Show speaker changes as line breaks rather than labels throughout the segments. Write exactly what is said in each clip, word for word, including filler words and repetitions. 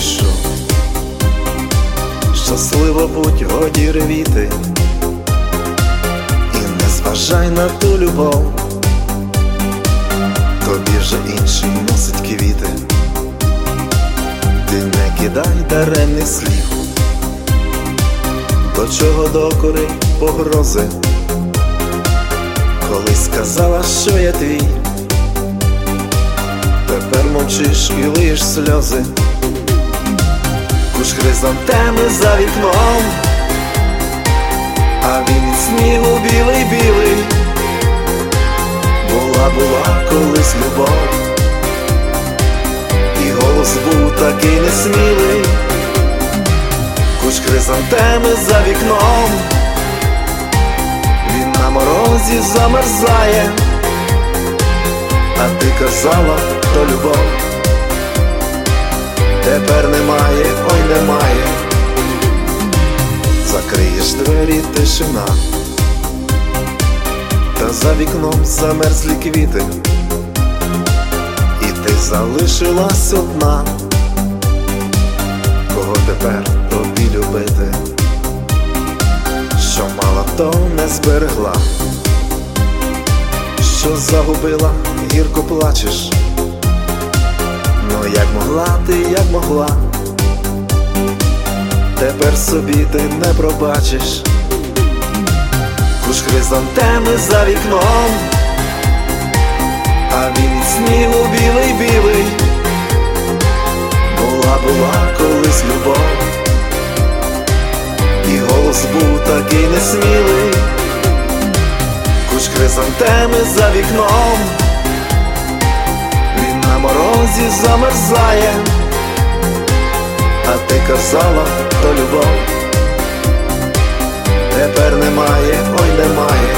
пішов. Щасливо будь, годі ревіти, і не зважай на ту любов, тобі вже інший носить квіти. Ти не кидай даремних слів, до чого докори погрози. Колись сказала, що я твій, тепер мовчиш і лиєш сльози. Кущ хризантеми за вікном, а він від снігу білий-білий. Була, була колись любов, і голос був такий несмілий. Кущ хризантеми за вікном, він на морозі замерзає, а ти казала, то любов. Тепер немає, ой немає. Закриєш двері, тишина, та за вікном замерзлі квіти, і ти залишилась одна. Кого тепер тобі любити? Що мала, то не зберегла, що загубила, гірко плачеш. Ну як могла ти, як могла, тепер собі ти не пробачиш. Кущ хризантеми за вікном, а він від снігу білий-білий. Була, була колись любов, і голос був такий несмілий. Кущ хризантеми за вікном, він на морозі замерзає, а ти казала, то любов. Тепер немає, ой немає.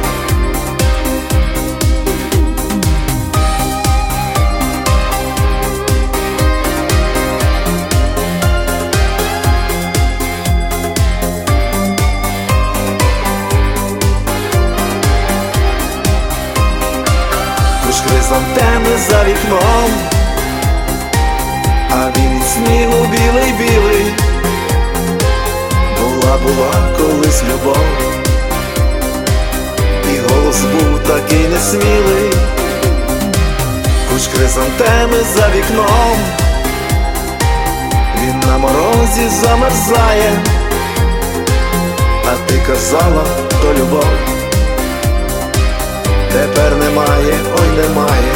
Кущ хризантеми за вікном, а він від снігу білий-білий. Була, була колись любов, і голос був такий несмілий. Кущ хризантеми за вікном, він на морозі замерзає, а ти казала, то любов. Тепер немає, ой немає.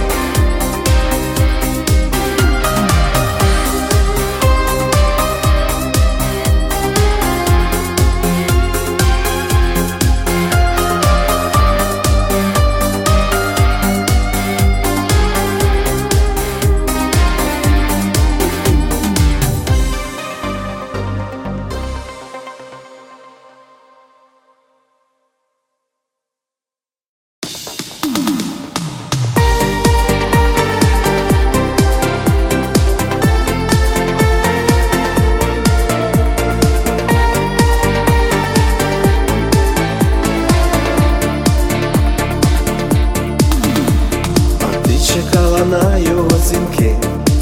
На його дзвінки,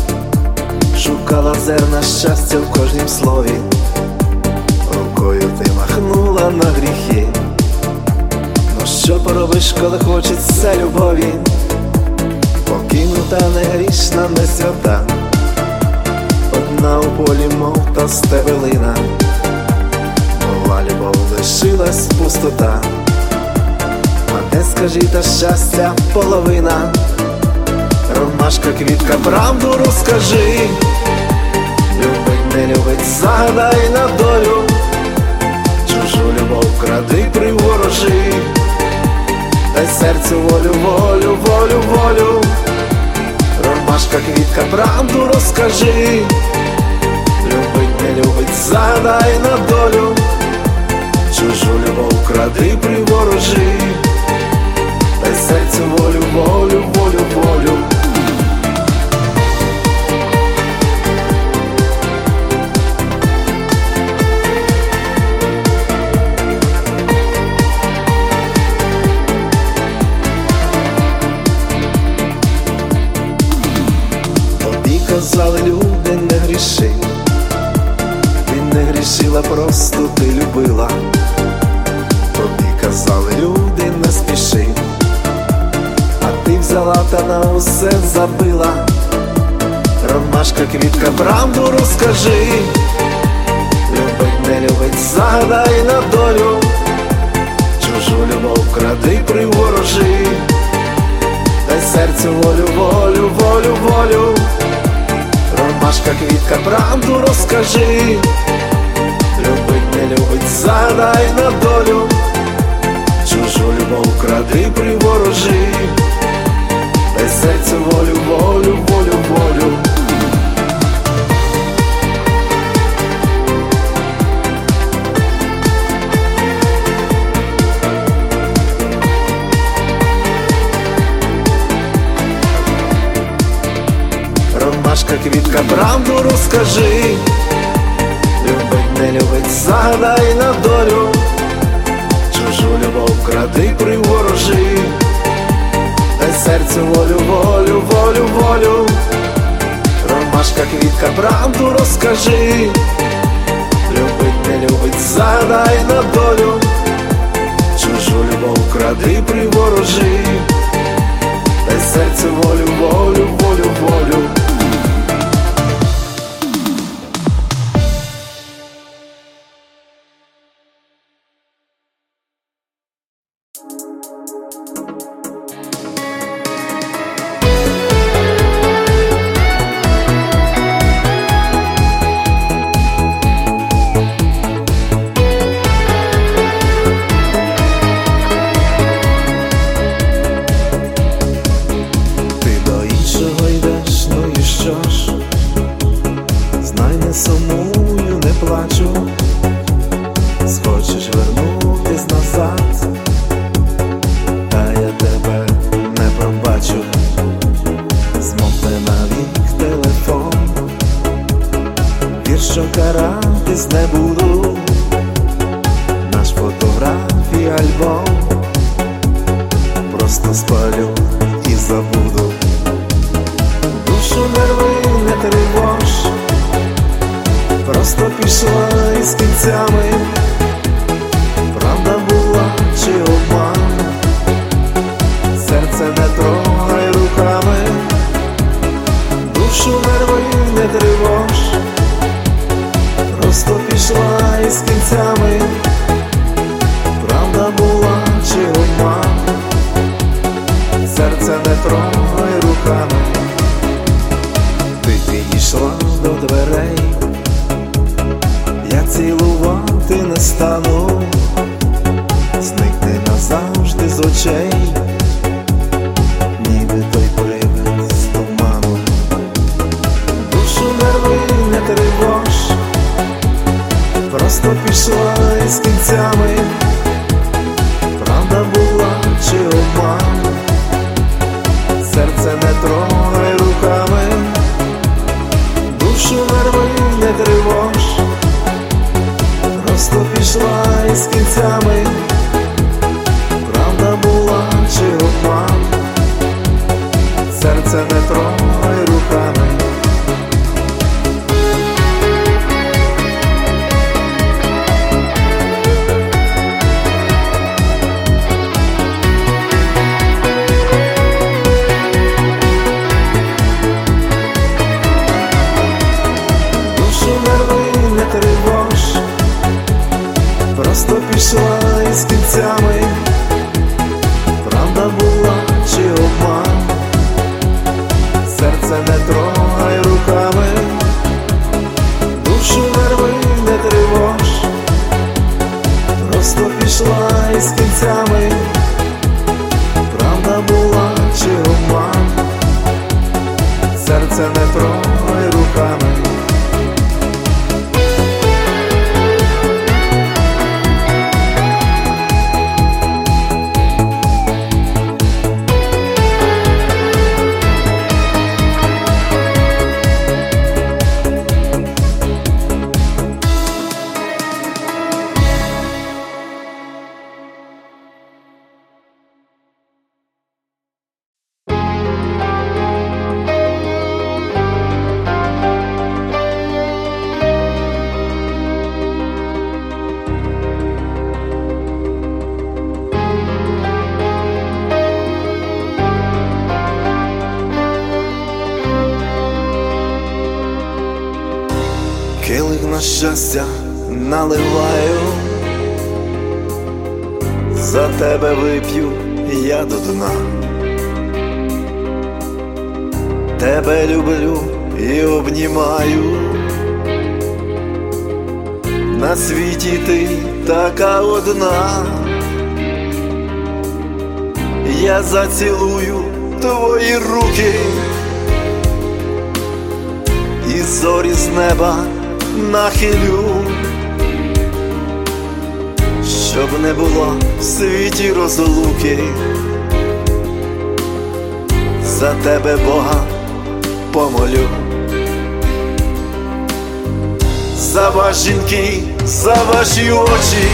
шукала зерна щастя в кожнім слові. Рукою ти махнула на гріхи. Ну що поробиш, коли хочеться любові? Покинута, не грішна, не свята, одна у полі, мов та стебелина. Була любов, лишилась пустота, а де, скажи, та щастя половина? Ромашка, квітка, правду розкажи. Любить, не любить, загадай на долю. Чужу любов кради, приворожи. Дай серцю волю, волю, волю, волю. Ромашка, квітка, правду розкажи. Любить, не любить, загадай на долю. Чужу любов кради, приворожи. Дай серцю волю, волю, волю, волю. казали люди, не гріх. спіши, ти не грішила, просто ти любила. Тобі казали люди, не спіши, а ти взяла та на усе забила. Ромашка, квітка, правду розкажи, любить, не любить, загадай на долю, чужу любов кради, приворожи, дай серцю волю, волю, волю, волю. Ромашка, квітка, правду розкажи, любить, не любить, загадай на долю, чужу любов кради, приворожи, дай серцю волю, волю, волю, волю. Ромашка, квітка, правду розкажи, любить, не любить, загадай на долю, чужу любов кради, приворожи, дай серцю волю, волю, волю, волю. Ромашка, квітка, правду розкажи, любить, не любить, загадай на долю, чужу любов кради, приворожи, дай серцю волю, волю, волю, волю. Схочеш вернутись назад, та я тебе не пробачу. Змовкне навік телефон, вір, що каратись не буду, наш фотографій альбом просто спалю і забуду. Душу нерви не тривож, просто пішла із кінцями. Правда була чи обман, серце не трогай руками. Душу нерви не тривож, просто пішла із кінцями. Правда була чи обман, серце не трогай руками. Ти підійшла до дверей, я цілувати не стану, зникни назавжди з очей, ніби той привид з туману. Душу нерви не тривож, просто пішла із кінцями. Правда була чи обман, серце не трогай руками. Душу нерви не тривож, просто пішла із кінцями. Правда була чи обман, серце не трогай руками. Душу нерви не тривож, просто пішла із кінцями. Правда була чи обман, серце не трогай руками. Душу нерви не тривож, просто пішла із кінцями. Правда була чи обман, серце не трогай руками. на щастя наливаю, за тебе вип'ю я до дна. Тебе люблю і обнімаю, на світі ти така одна. Я зацілую твої руки і зорі з неба нахилю, щоб не було в світі розлуки. За тебе Бога помолю. За вас, жінки, за ваші очі,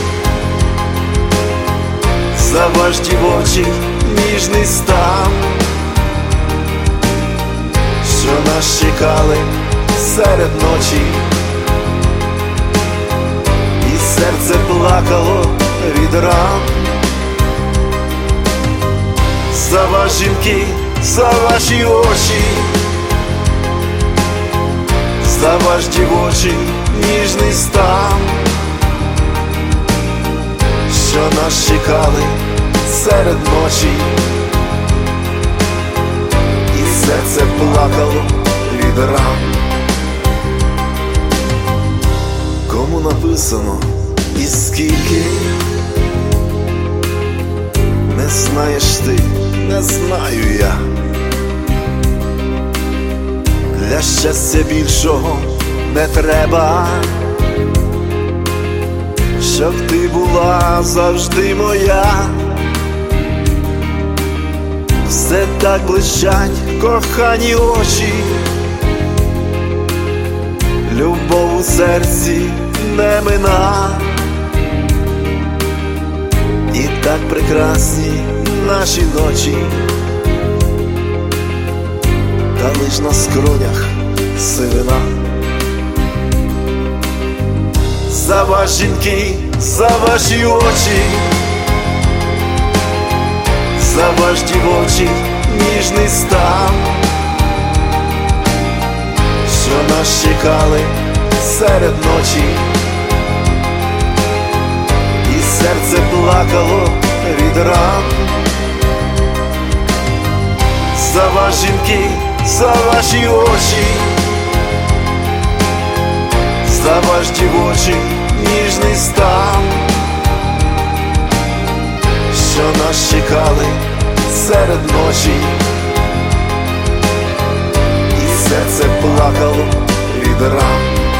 за ваш дівочий ніжний стан, що нас чекали серед ночі, і серце плакало від ран. За вас, жінки, за ваші очі, за ваш дівочий ніжний стан, що нас чекали серед ночі, і серце плакало від ран. Кому написано і скільки, не знаєш ти, не знаю я. Для щастя більшого не треба, щоб ти була завжди моя. Все так блищать кохані очі, любов у серці не мина, і так прекрасні наші ночі, та лиш на скронях сивина. За вас, жінки, за ваші очі, за ваш дівочий ніжний стан, що нас чекали серед ночі, і серце плакало від ран. За вас, жінки, за ваші очі, за ваш дівочий ніжний стан, що нас чекали серед ночі, і серце плакало від ран.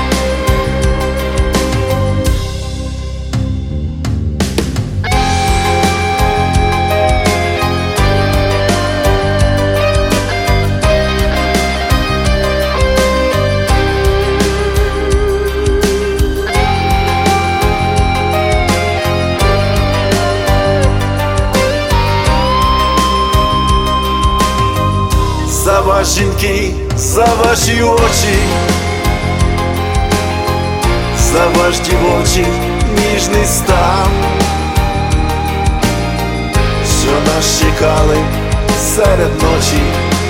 За вас, жінки, за ваші очі, за ваш дівочий ніжний стан, що нас чекали серед ночі,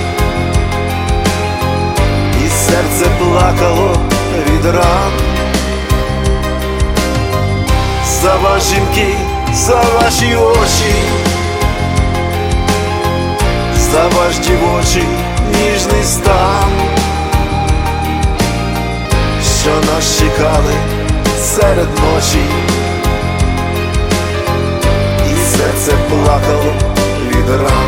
і серце плакало від ран. За вас, жінки, за ваші очі, за ваш дівочий ніжний стан, що нас чекали серед ночі, і серце плакало від ран.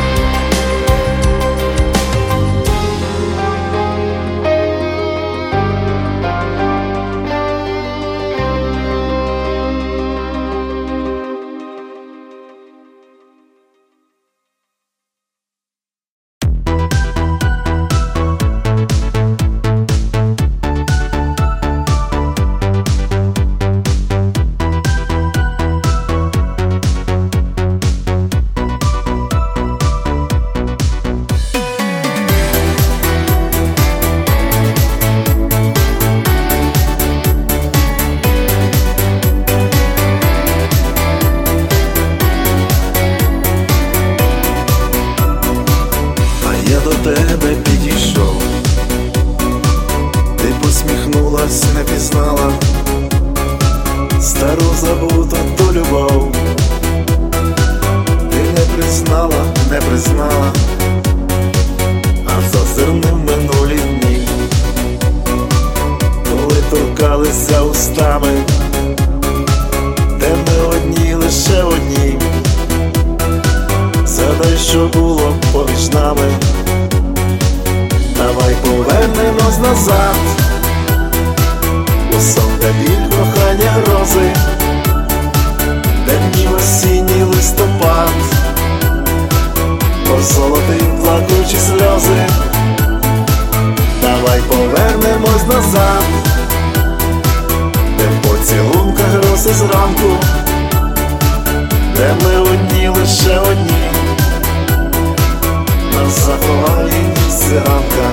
тебе підійшов, ти посміхнулась, не пізнала ділилися устами, де ми одні, лише одні. Згадай, що було поміж нами. Давай повернемось назад, у сон, де біль кохання рози, де днів осінній листопад, позолотив плакучі сльози. Давай повернемось назад, де в поцілунках роси зранку, де ми одні, лише одні. Нас заховає ніч ранка,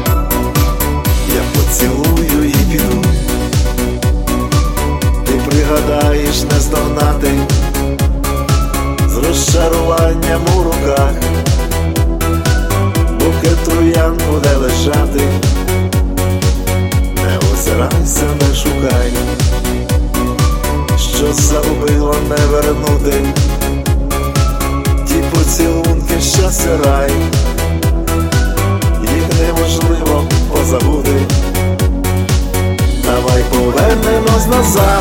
я поцілую і піду. Ти пригадаєш не здогнати, з розчаруванням у руках букет троянд буде лежати. Не озирайся, не шукай, що загубила, не вернути. Ті поцілунки, щастя, рай, їх неможливо позабути. Давай повернемось назад,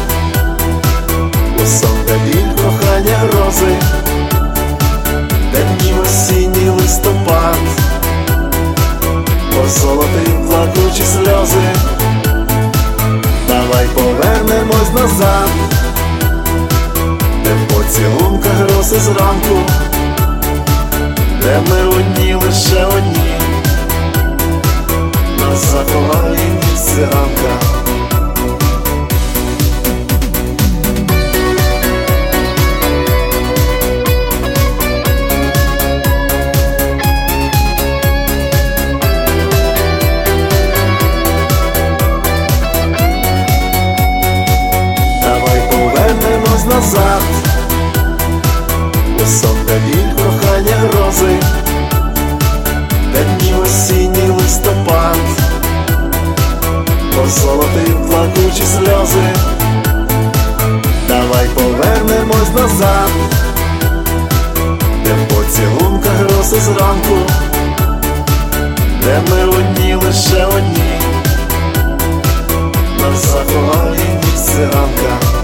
у сон, де біль кохання рози, де днів осінній листопад, позолотив плакучі сльози. Давай повернемось назад, де в поцілунках роси зранку, де ми одні, лише одні. Нас заховає ніч ранка. Назад, у сон, де біль кохання рози, де днів осінній листопад, позолотив плакучі сльози. Давай повернемось назад, де в поцілунках роси зранку, де ми одні, лише одні. Нас заховає ніч ранка.